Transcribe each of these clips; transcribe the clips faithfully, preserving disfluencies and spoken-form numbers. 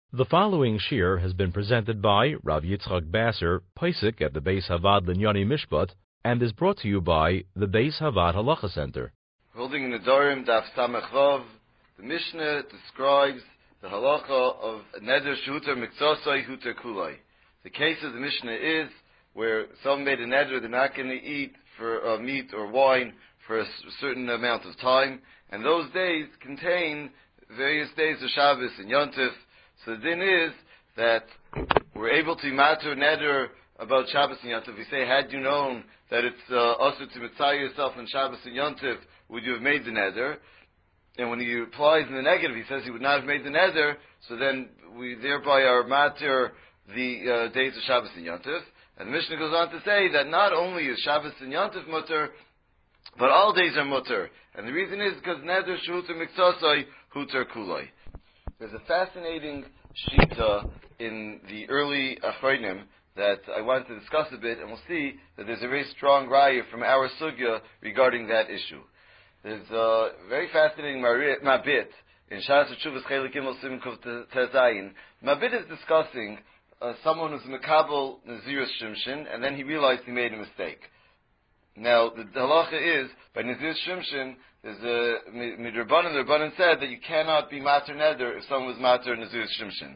The following shir has been presented by Rav Yitzchak Basser, Pesach at the Beis Havad Linyani Mishpat, and is brought to you by the Beis Havad Halacha Center. Holding in the Dorim Daf Samech Vav, the Mishnah describes the halacha of neder shehuter miktsosai huter kulai. The case of the Mishnah is where someone made a neder they're not going to eat for uh, meat or wine for a certain amount of time, and those days contain various days of Shabbos and Yontif. So the din is that we're able to matter neder about Shabbos and Yontif. We say, had you known that it's uh, also to mitzvah yourself on Shabbos and Yontif, would you have made the neder? And when he applies in the negative, he says he would not have made the neder, so then we thereby are matter the uh, days of Shabbos and Yontif. And the Mishnah goes on to say that not only is Shabbos and Yontif mutter, but all days are mutter. And the reason is because neder shehuter miktsosai huter kulai. There's a fascinating shita in the early Achronim that I wanted to discuss a bit, and we'll see that there's a very strong raya from our sugya regarding that issue. There's a very fascinating mabit in Shas Tshuvas Chelik Gimel Siman Kuf Tezayin. Mabit is discussing uh, someone who's Mekabel Nazirus Shimshin, and then he realized he made a mistake. Now, the, the halacha is, by Nazirus Shimshin, there's a Midrabanan, the Rabbanan said that you cannot be Mater Neder if someone was Mater Nazirus Shimshin.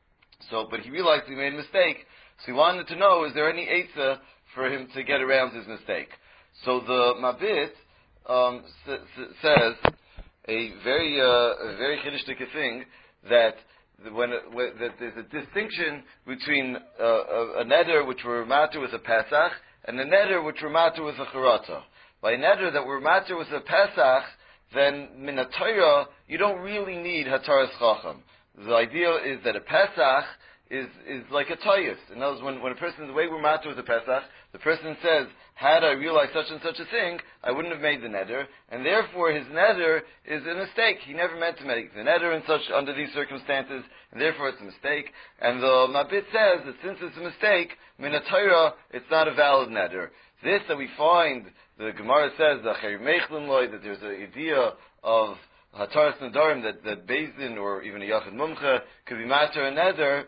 So, but he realized he made a mistake, so he wanted to know, is there any Eitzah for him to get around his mistake? So the Mabit um, s- s- says a very, uh, a very chiddushdik thing, that when, when that there's a distinction between uh, a, a neder which were matter with a Pesach and a neder which were matter with a Charata. By a neder that were matter with a Pesach, then min Torah you don't really need Hataras Chacham. The idea is that a Pesach is is like a Toyus. In other words, when, when a person, the way we're matter with a Pesach, the person says, had I realized such and such a thing, I wouldn't have made the neder, and therefore his neder is a mistake. He never meant to make the neder in such, under these circumstances, and therefore it's a mistake. And the Mabit says that since it's a mistake, min Torah, it's not a valid neder. This that we find, the Gemara says, that there's an idea of Hataras Nedarim, that, that Beis Din, or even a Yachid Mumcha, could be matter a neder.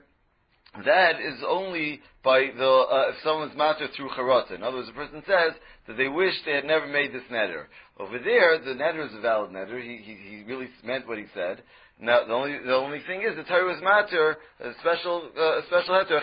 That is only by the, uh, if someone's matter through charata. In other words, a person says that they wish they had never made this neder. Over there, the neder is a valid neder. He, he, he really meant what he said. Now, the only, the only thing is, the Torah was matter, a special, uh, a special heter,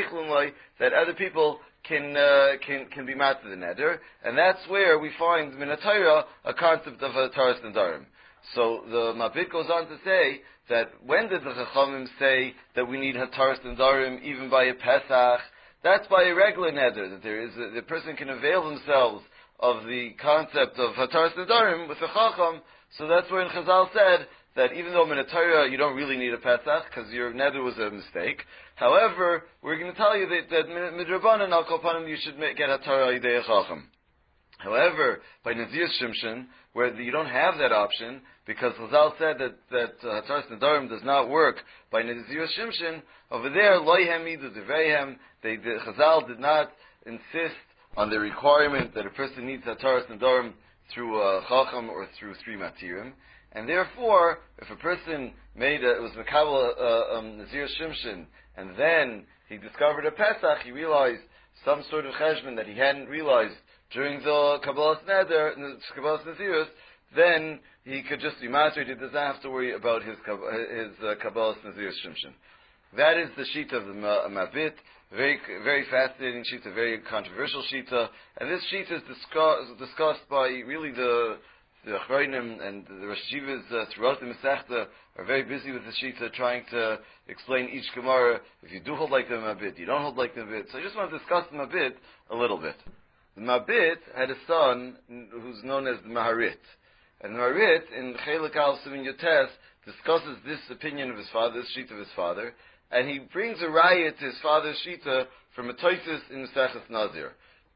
that other people can, uh, can, can be matter the neder. And that's where we find, min Torah, a concept of a Hataras Nedarim. So the Mabit goes on to say that when did the Chachamim say that we need Hataras Nedarim even by a Pesach? That's by a regular neder, that there is a, the person can avail themselves of the concept of Hataras Nedarim with a Chacham. So that's where in Chazal said that even though in Torah you don't really need a Pesach because your neder was a mistake. However, we're going to tell you that, that midrabanan al kol panim you should make, get Hataras Yidei Chacham. However, by Nazir Shimshin, where you don't have that option, because Chazal said that that uh, Hataras Nedarim does not work by Nazir Shimshin, over there, Loihem Idu Deveihem, they the Chazal did not insist on the requirement that a person needs Hataras Nedarim through a Chacham or through three Matirim, and therefore, if a person made a, it was Mekabel uh, um, Nazir Shimshin, and then he discovered a Pesach, he realized some sort of cheshbon that he hadn't realized during the Kabbalas Neder, Kabbalas Nazirus, then he could just be mastered. He does not have to worry about his his uh, Kabbalas Nazirus Shimshin. That is the shita of the Mabit. Very, very fascinating shita, very controversial shita. And this shita is discuss, discussed by really the the Achronim and the Rosh Yeshivas uh, throughout the Masechta are very busy with the shita, trying to explain each Gemara. If you do hold like the Mabit, you don't hold like the Mabit. So I just want to discuss the Mabit a little bit. The Mabit had a son who's known as the Maharit. And the Maharit, in Chelik Al Siman Yotes, discusses this opinion of his father, this shita of his father, and he brings a riot to his father's shita from a Toisus in Maseches Nazir.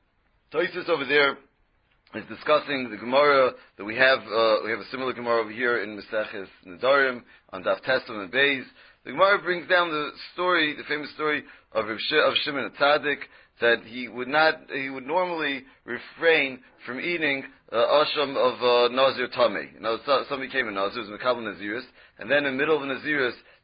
Toisus over there is discussing the Gemara that we have. Uh, we have a similar Gemara over here in Maseches Nedarim on Daf Teslim and Beis. The Gemara brings down the story, the famous story of Rav Sh- of Shimon Tzaddik, that he would not, he would normally refrain from eating uh, asham of uh, Nazir Tameh. You know, so, somebody came in Nazir, it was Mekabel Nazirus, and then in the middle of the Nazirus,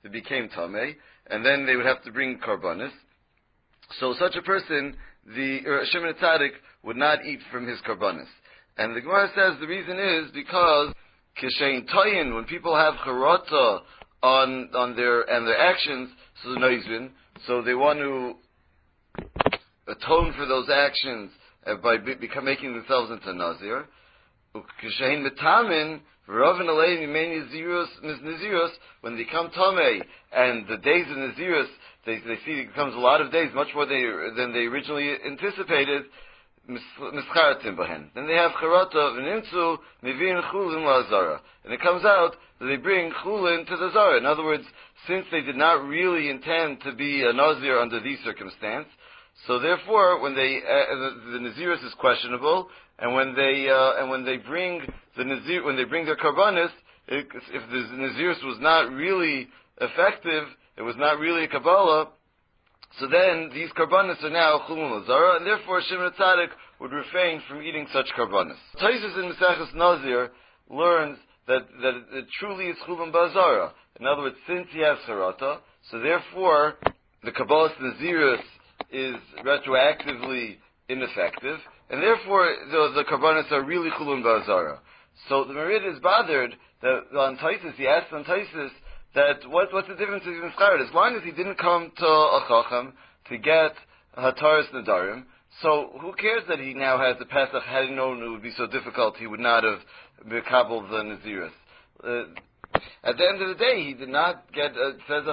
they became tamei, and then they would have to bring karbanis. So such a person, the uh, Shimon Tzaddik, would not eat from his karbanis. And the Gemara says the reason is because kishein toyin, when people have charata on on their and their actions, so the noizvin, so they want to atone for those actions uh, by be, become making themselves into nazir. Kishein metamin, v'ravin aleim yimei nazirus nazirus, when they come tamei and the days of nazirus, they they see it becomes a lot of days, much more they, than they originally anticipated. Mischaratim bahen. Then they have charata v'nimtzu mivin chulin la'azara, and it comes out that they bring chulin to the zara. In other words, since they did not really intend to be a nazir under these circumstances, so therefore, when they uh, the, the nazirus is questionable, and when they uh, and when they bring the nazir when they bring their karbanis, if the nazirus was not really effective, it was not really a kabbalah. So then, these karbanis are now chulun lazara, and therefore Shimon Tzaddik would refrain from eating such karbanis. Taisus in Maseches Nazir learns that, that it truly is chulun bazara. In other words, since he has charata, so therefore the kabbalas nazirus is retroactively ineffective, and therefore the, the karbanis are really chulun bazara. So the Merid is bothered that on Taisus, he asks on Taisus, that what, what's the difference between Mischarad? As long as he didn't come to a Chacham to get Hataras Nadarim, so who cares that he now has the Pesach? Had he known it would be so difficult, he would not have mekabel the Naziris. Uh, at the end of the day, he did not get, uh, says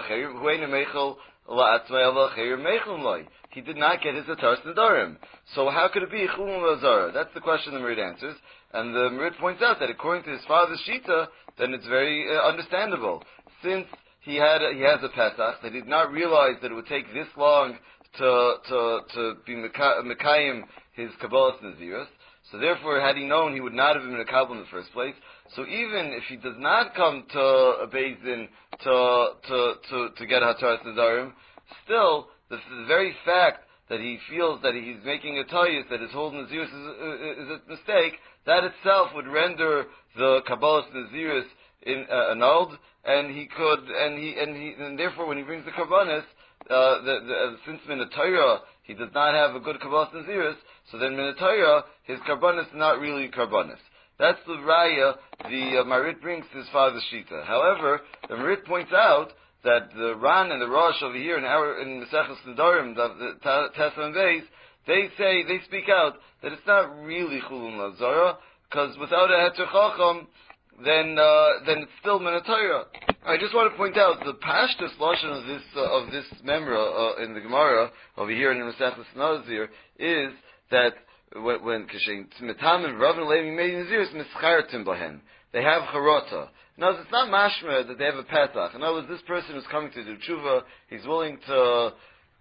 he did not get his Hataras Nadarim. So how could it be Chulun Lazara? That's the question the Merid answers. And the Merid points out that according to his father's Shita, then it's very uh, understandable. Since he had a, he has a Pesach, they did not realize that it would take this long to to to be Mekayim his Kabbalas Nazirus. So therefore, had he known, he would not have been Mekabel in the first place. So even if he does not come to a Beis Din to to to to get Hataras Nadarim, still the, the very fact that he feels that he's making a tayyus, that his whole Nazirus is, is a mistake, that itself would render the Kabbalas Nazirus in uh, annulled, and he could, and he, and he, and therefore, when he brings the karbanis, uh, the, the, uh, since Minatayra, he does not have a good Kabbalas Nazirus, so then Minatayra, his karbanis is not really karbanis. That's the raya the uh, Marit brings to his father's shita. However, the Marit points out that the Ran and the Rosh over here in our in Maseches Nedarim, the Tesman Beis, they say they speak out that it's not really Chulun Lazara, because without a Heter Chacham, then uh, then it's still Minatayra. I just want to point out the Pashtus lashon of this uh, of this memra uh, in the Gemara over here in the Maseches Nazir is that when when Metam and Rav and Levi made Nazirus mischartim bahen, they have charata. In other words, it's not mashma that they have a Pesach. In other words, this person is coming to do tshuva, he's willing to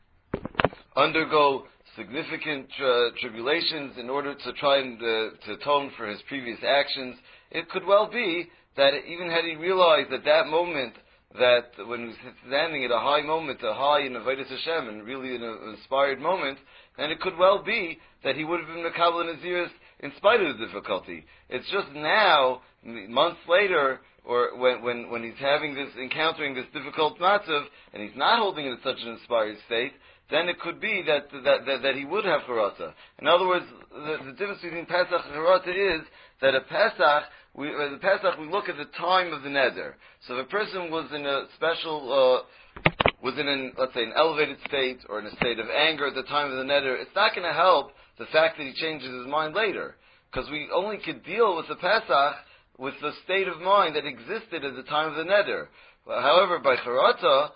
undergo significant uh, tribulations in order to try and uh, to atone for his previous actions. It could well be that even had he realized at that moment that when he was standing at a high moment, a high in Avodas Hashem, and really in an inspired moment, then it could well be that he would have been Mekabel Nazirus in spite of the difficulty. It's just now, months later, or when, when, when he's having this, encountering this difficult matzav, and he's not holding it in such an inspired state, then it could be that that, that, that he would have charata. In other words, the, the difference between Pesach and charata is that a Pesach, we, uh, the Pesach, we look at the time of the neder. So if a person was in a special, uh, was in an, let's say, an elevated state, or in a state of anger at the time of the neder, it's not going to help the fact that he changes his mind later. Because we only could deal with the Pesach with the state of mind that existed at the time of the neder. However, by charata,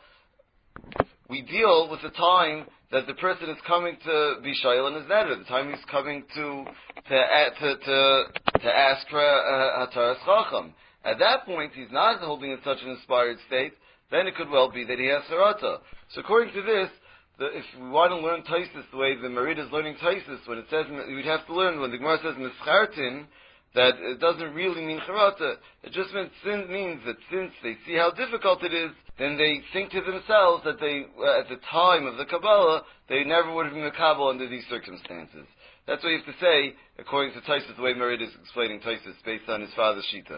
we deal with the time that the person is coming to be shayil in his neder, the time he's coming to to to to, to ask for a hataras chacham. At that point, he's not holding in such an inspired state. Then it could well be that he has harata. So according to this, the, if we want to learn Taisus the way the Merid is learning Taisus, when it says we'd have to learn when the Gemara says mischartin, that it doesn't really mean charata. It just means, sin means that since they see how difficult it is, then they think to themselves that they, uh, at the time of the Kabbalah, they never would have been Mekabel under these circumstances. That's what you have to say, according to Taisus, the way Merid is explaining Taisus, based on his father's Shita.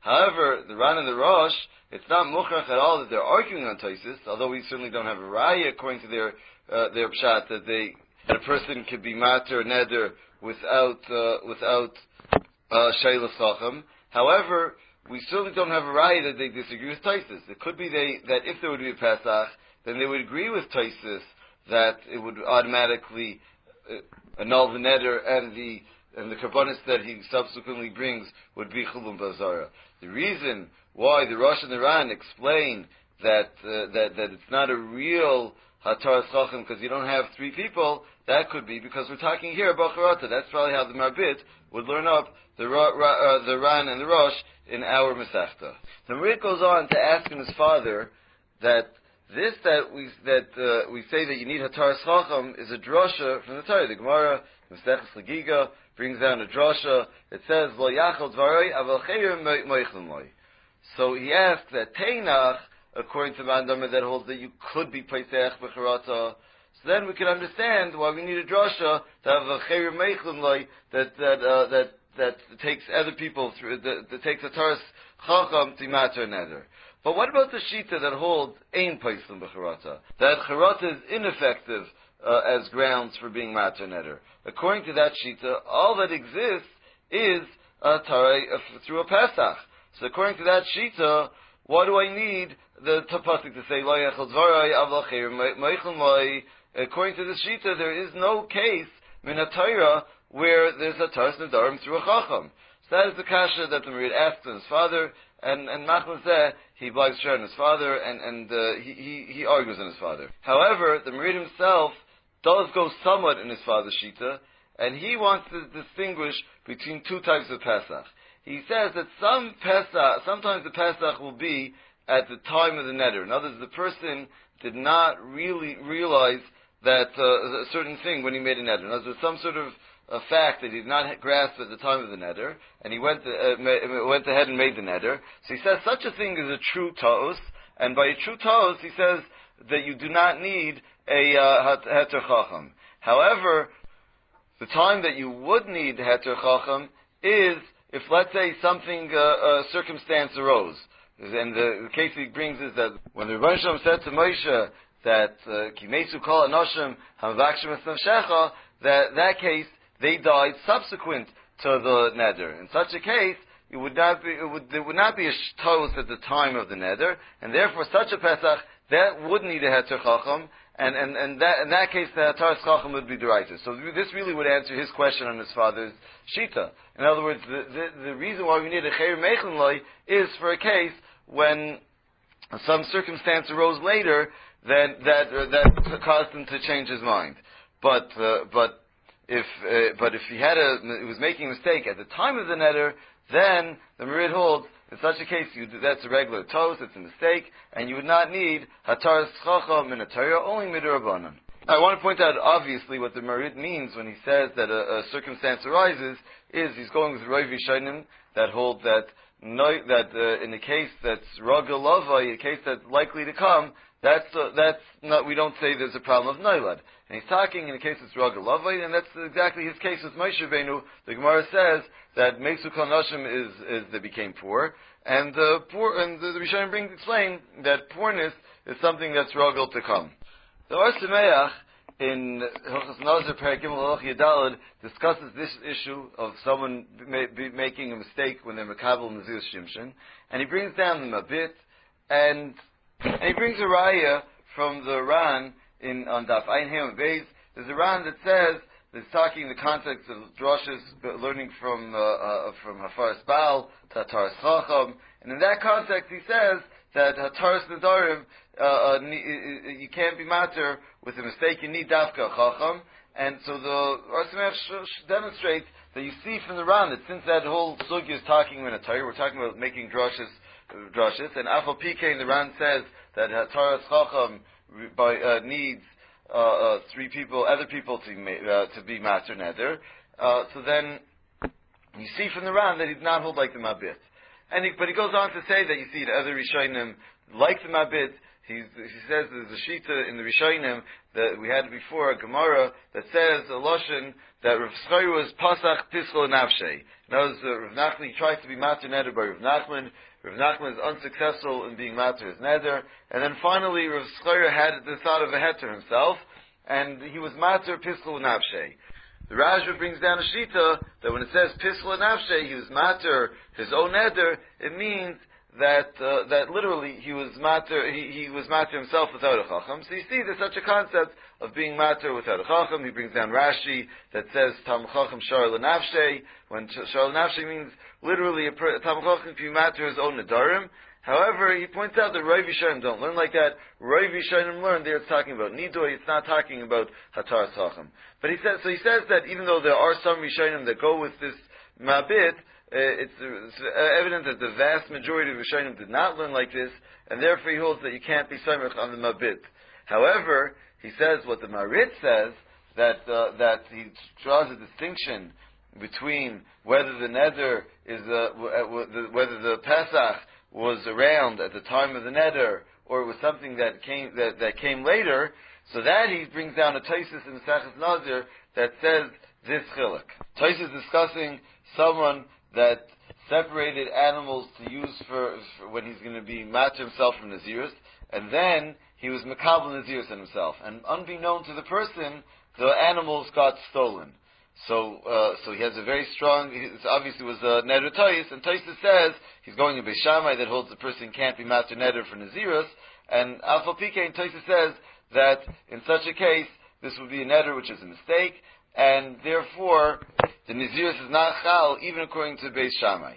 However, the Ran and the Rosh, it's not mukhrach at all that they're arguing on Taisus, although we certainly don't have a raya according to their uh, their pshat that they that a person could be mater neder without uh, without uh, sheilas chacham. However, we certainly don't have a raya that they disagree with Taisus. It could be they that if there would be a Pesach, then they would agree with Taisus that it would automatically uh, annul the neder and the and the karbanis that he subsequently brings would be chulum bazara. The reason why the Rosh and the Ran explain that uh, that that it's not a real hataras chacham because you don't have three people, that could be because we're talking here about charata. That's probably how the Marbit would learn up the Ra, Ra, uh, the Ran and the Rosh in our Masechta. The Marbit goes on to ask him his father that this that we that uh, we say that you need hataras chacham is a drasha from the Torah. The Gemara Masechtas Lagiga brings down a drasha. It says lo yachal dvarei aval chayim moichlin loy. So he asks that Teinach, according to Mandama, that holds that you could be Paisech b'charata. So then we can understand why we need a drasha to have a chayim moichlin loy that that uh, that that takes other people through that, that takes a taras chacham to matter neder. But what about the shita that holds ein paislim b'charata? That charata is ineffective uh, as grounds for being matter neder. According to that shita, all that exists is a tarai uh, through a Pesach. So according to that shita, why do I need the tapasik to say lo yachal dvarai aval chayim moichlin loy? According to the shita, there is no case min Torah where there's a taras nedarim through a chacham. So that is the kasha that the Merid asks his father, and and Machmas Zeh, he blags share on his father, and and uh, he, he he argues on his father. However, the Merid himself does go somewhat in his father's shita, and he wants to distinguish between two types of Pesach. He says that some Pesach, sometimes the Pesach will be at the time of the neder. In other words, the person did not really realize that uh, a certain thing when he made a neder. In other words, some sort of a fact that he did not grasp at the time of the neder, and he went to, uh, ma- went ahead and made the neder. So he says such a thing is a true ta'os, and by a true ta'os, he says that you do not need a uh, heter chacham. However, the time that you would need heter chacham is if, let's say, something, uh, a circumstance arose. And the, the case he brings is that when the Rebbeinu Shalom said to Moshe that Kimesu kol anoshim hamavakshim es nafshecha, that that case they died subsequent to the neder. In such a case, it would not be it would there would not be a shtos at the time of the neder, and therefore such a Pesach that would need a heter chacham, and and and that in that case the hataras chacham would be derived. So this really would answer his question on his father's shita. In other words, the, the, the reason why we need a chayim meichlin loy is for a case when some circumstance arose later that that uh, that caused him to change his mind. But uh, but if uh, but if he had a he was making a mistake at the time of the neder, then the Merid holds in such a case you do, that's a regular toast, it's a mistake, and you would not need hataras chacham min Torah, only midurabanan. I want to point out obviously what the Merid means when he says that a, a circumstance arises is he's going with Rav Yishayim that hold that no, that uh, in the case that's Ragal Lavai, a case that's likely to come, that's uh, that's not, we don't say there's a problem of Noilad. And he's talking in the case it's Ragal Lavai, and that's exactly his case with Moshe Rabbeinu. The Gemara says that Mesu Kol Nashim is is they became poor, and uh, poor, and the, the Rishayim brings explain that poorness is something that's Ragal to come. The Or Sameach in Hilchos Nazir Perek Gimel Halacha Yadalad discusses this issue of someone ma- be making a mistake when they're Mekabel Nazir Shimshon, and he brings down them a bit, and, and he brings a raya from the Ran in on Daf Ein Hem Beis. There's a Ran that says that's talking in the context of drushes, learning from uh, uh, from Hafaras Baal to Hataras Chacham, and in that context he says that Hataras Nedarim, uh, uh, you can't be matter with a mistake, you need Dafka Chacham, and so the Or Sameach sh- demonstrates that you see from the Ran that since that whole sugya is talking in a Torah, we're talking about making drushes, uh, drushes, and Afal Pike, the Ran says that Hataras Chacham by, uh, needs uh, uh, three people, other people to, uh, to be matter neder, uh, so then you see from the Ran that he did not hold like the Mabit. And he, but he goes on to say that you see the other Rishonim, like the Mabit, He's, he says there's a shita in the Rishonim that we had before, a Gemara, that says, a Lashon, that Rav Schari was Pasach Pischol Nafshe. Now, uh, Rav Nachman, he tries to be Mater Neder by Rav Nachman. Rav Nachman is unsuccessful in being Mater his Neder. And then finally, Rav Schari had the thought of a heter himself, and he was Mater Pischol Nafshe. The Rajva brings down a shita that when it says Pischol Nafshe, he was Mater his own Neder, it means that uh, that literally he was mater he, he was mater himself without a chacham. So you see, there's such a concept of being mater without a chacham. He brings down Rashi that says tam chacham shar l'nafshe, when shar l'nafshe means literally a tam chacham can be mater his own nedarim. However, he points out that Rav Yishanim don't learn like that. Rav Yishanim learn there it's talking about nidoi, it's not talking about hatar chacham. But he says so. He says that even though there are some Rishonim that go with this mabit, Uh, it's, it's uh, evident that the vast majority of Rishonim did not learn like this, and therefore he holds that you can't be Soymech on the Mabit. However, he says what the Marit says, that uh, that he draws a distinction between whether the Neder is uh, w- w- whether the Pesach was around at the time of the Neder, or it was something that came that, that came later. So that he brings down a Taisus in the Sachas Nazir that says this chiluk. Taisus is discussing someone that separated animals to use for, for when he's going to be matter himself from Nazirus, and then he was makabel Nazirus in himself. And unbeknown to the person, the animals got stolen. So, uh, so he has a very strong, it obviously was a neder tois, and Tosis says he's going to Beis Shammai that holds the person can't be master neder for Nazirus, and Alpha Pike and Tosis says that in such a case, this would be a neder which is a mistake, and therefore, the Nazirus is not chal, even according to Beis Shammai.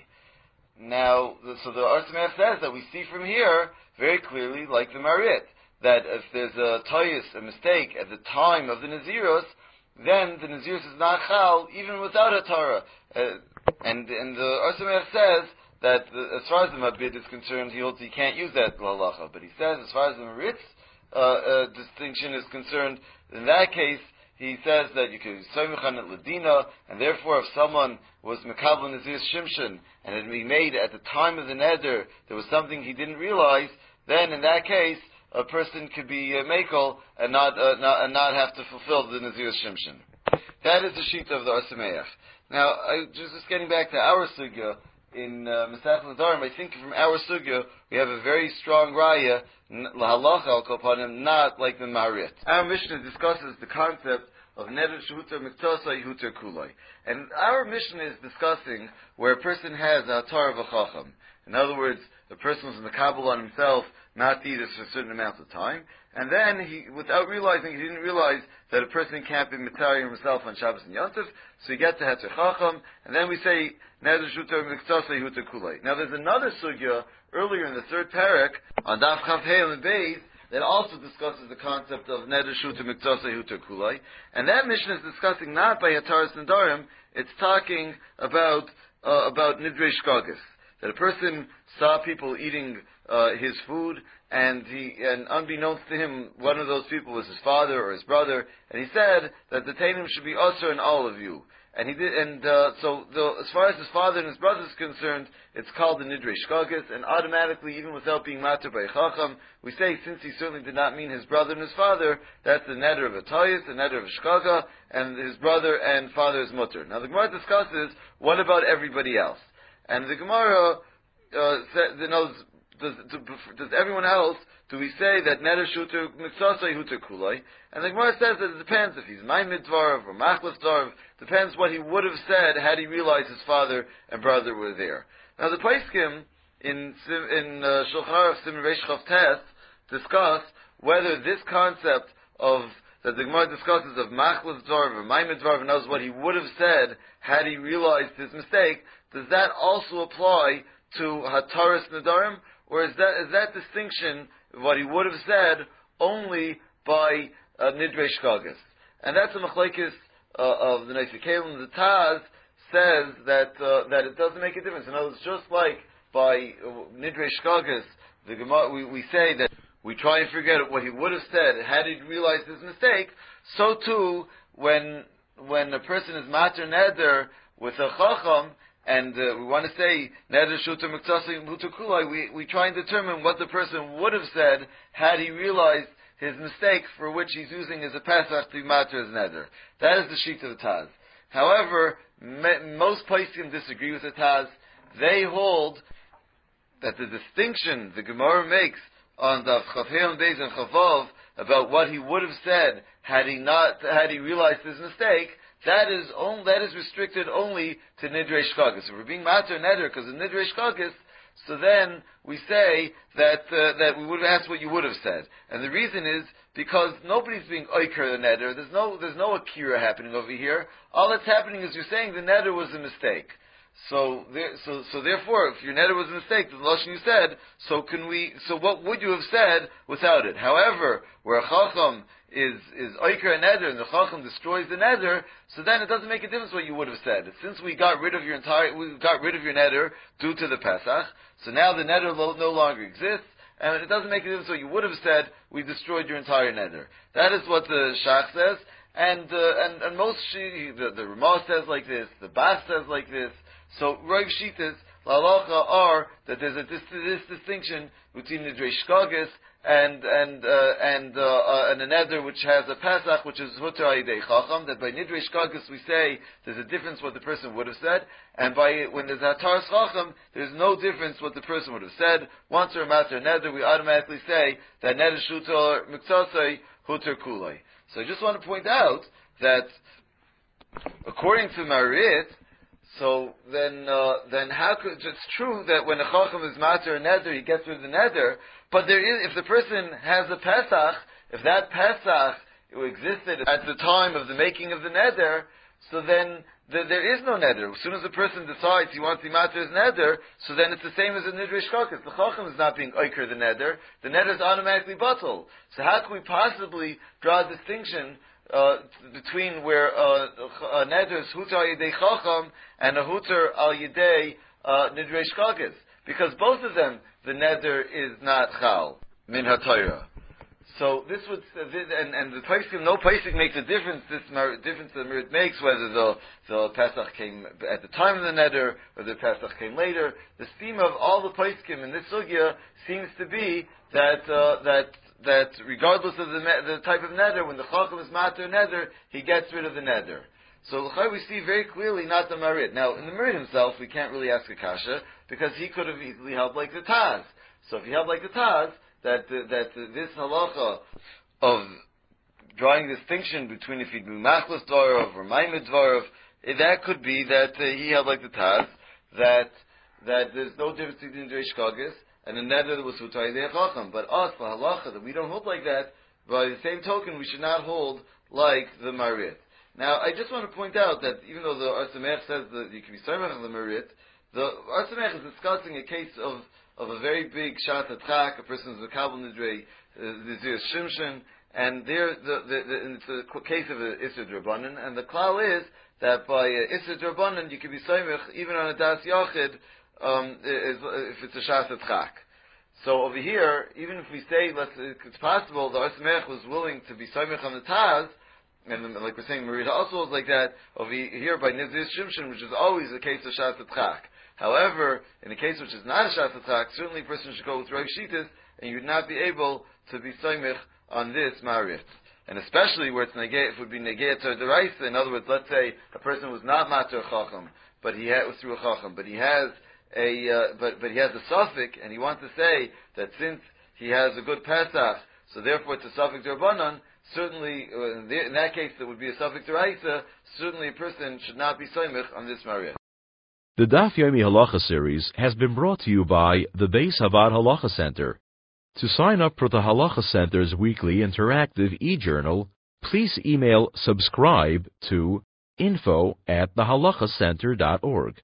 Now, so the Or Sameach says that we see from here, very clearly, like the Marit, that if there's a toyus, a mistake, at the time of the Nazirus, then the Nazirus is not chal, even without a Torah. Uh, and, and the Or Sameach says that the, as far as the Mabit is concerned, he holds he can't use that l'halacha. But he says, as far as the Marit's uh, uh, distinction is concerned, in that case, he says that you could soymechan it ladina, and therefore if someone was mekabel nazir shimshon, and it had been made at the time of the neder, there was something he didn't realize, then in that case, a person could be uh, mekel and not, uh, not and not have to fulfill the nazir shimshon. That is the sheet of the Or Sameach. Now, I, just, just getting back to our sugya, in uh, Masech Nadarim, I think from our sugya, we have a very strong raya, lahalacha al kopanim, not like the Marit. Our Mishnah discusses the concept of neder shehuter miktosai huter kuloi. And our Mishnah is discussing where a person has a atar of a chacham. In other words, the person was in the Kabbalah on himself, not to eat this for a certain amount of time, and then he, without realizing, he didn't realize that a person can't be mitari himself on Shabbos and Yom Tov, so you get to Heter Chacham, and then we say, Neder Shuter Miktasei Huter Kulei. Now there's another sugya, earlier in the third parak, on Daf Chav Hei and Beis, that also discusses the concept of Neder Shuter Miktasei Huter Kulei, and that mission is discussing not by Hataras Nadarim, it's talking about, uh, about Nidrei Shkagas. That a person saw people eating uh, his food, and he, and unbeknownst to him, one of those people was his father or his brother, and he said that the Tainim should be usher in all of you. And he did, and uh, so the, as far as his father and his brother is concerned, it's called the Nidrei Shkagas, and automatically, even without being matter by Chacham, we say since he certainly did not mean his brother and his father, that's the neder of a Toyis, the neder of a Shkaga, and his brother and father is mutter. Now the Gemara discusses what about everybody else. And the Gemara uh, says, knows, does, does everyone else, do we say that neder shuter mitzasei huter kulai? And the Gemara says that it depends if he's ma'amid dvarav or machlef dvarav, depends what he would have said had he realized his father and brother were there. Now the Paiskim in in uh, Shulchan Aruch Siman Reish Chav Tes discuss whether this concept of that the Gemara discusses of machlef dvarav or ma'amid dvarav knows what he would have said had he realized his mistake. Does that also apply to Hataras Nadarim, or is that is that distinction what he would have said only by uh, Nidrei Shkagas? And that's a machlekes uh, of the Neisei Kelim. The Taz says that uh, that it doesn't make a difference. In other words, just like by uh, Nidrei Shkagas, the Gemara, we, we say that we try and forget what he would have said had he realized his mistake. So too, when when a person is mater neder with a chacham, and uh, we want to say neder shuter miktsasei huter kulai, we we try and determine what the person would have said had he realized his mistake for which he's using as a Pesach to be matter as neder. That is the sheet of the Taz. However, me, most poskim disagree with the Taz. They hold that the distinction the Gemara makes on the Chavheim Beis and Chavav about what he would have said had he not had he realized his mistake, that is only, that is restricted only to Nidrei Shkagis. If we're being matter neder because of Nidrei Shkagis, so then we say that uh, that we would have asked what you would have said, and the reason is because nobody's being oiker the neder. There's no there's no akira happening over here. All that's happening is you're saying the neder was a mistake. So, there, so, so therefore, if your neder was a mistake, the lashon you said, so can we? So, what would you have said without it? However, where a chacham is is oiker a neder and the chacham destroys the neder, so then it doesn't make a difference what you would have said. Since we got rid of your entire, we got rid of your neder due to the Pesach, so now the neder no longer exists, and it doesn't make a difference what you would have said. We destroyed your entire neder. That is what the Shach says, and uh, and and most shi, the, the Ramah says like this, the Bas says like this. So, Rav Shitas, Lalacha are that there's a this, this distinction between Nidrei Shkagis and and uh, and uh, uh, and a neder which has a Pesach, which is Huter Ayidei Chacham. That by Nidrei Shkagis we say there's a difference what the person would have said, and by when there's Hataras Chacham, there's no difference what the person would have said. Once we're matter neder, we automatically say that neder shuter miktsasei Huter Kulai. So I just want to point out that according to Marit, so then, uh, then how could it's true that when a chacham is matter a neder, he gets rid of the neder. But there is, if the person has a Pesach, if that Pesach existed at the time of the making of the neder, so then the, there is no neder. As soon as the person decides he wants to be matter as neder, so then it's the same as a nidrei shkakis. The chacham is not being oiker the neder. The neder is automatically batal. So how can we possibly draw a distinction Uh, between where uh, a neder is huter al yedei chacham and a huter al yedei uh, nidrei shkagis, because both of them the neder is not chal min haTorah. So this would uh, this, and and the poskim, no poskim makes a difference. This mar- difference the merit makes whether the the Pesach came at the time of the neder or the Pesach came later. The theme of all the poskim in this sugya seems to be that uh, that. that regardless of the, the type of neder, when the chacham is mater neder, he gets rid of the neder. So we see very clearly not the marit. Now, in the marit himself, we can't really ask a kasha, because he could have easily held like the Taz. So if he held like the Taz, that uh, that uh, this halacha of drawing distinction between if he'd be machlas dvarov or maimed dvarov, that could be that uh, he held like the Taz, that that there's no difference between Nidrei Shkagis and the neder that was huter al yedei chacham. But us, the halacha, that we don't hold like that, by the same token, we should not hold like the marit. Now, I just want to point out that even though the Ar Sameach says that you can be samech on the marit, the Ar Sameach is discussing a case of, of a very big shat atchak, a person who's a kabel nidrei, nizir shimshon, and there, the, the, the, it's a case of a Isser Drabanan, and the klal is that by uh, Isser Drabanan, you can be samech even on a das yachid, Um, is, if it's a shas atchak. So over here, even if we say let's, it's possible the Ar Sameach was willing to be samech on the Taz, and like we're saying, Marita also was like that over here by Nizir Shimshon, which is always the case of shas atchak. However, in a case which is not a shas atchak, certainly a person should go with Rav Shitas, and you would not be able to be samech on this marit. And especially where it's negei, if it would be negei to deraisa. In other words, let's say a person was not mater chacham, but he had, was through a chacham, but he has A, uh, but but he has a suffix, and he wants to say that since he has a good Pesach, so therefore it's a suffix d'Rabbanan. Certainly, uh, in, the, in that case, there would be a suffix d'Oraisa. Certainly, a person should not be soymich on this Maria. The Daf Yomi Halacha series has been brought to you by the Beis Havad Halacha Center. To sign up for the Halacha Center's weekly interactive e-journal, please email subscribe to info at the halacha center dot org.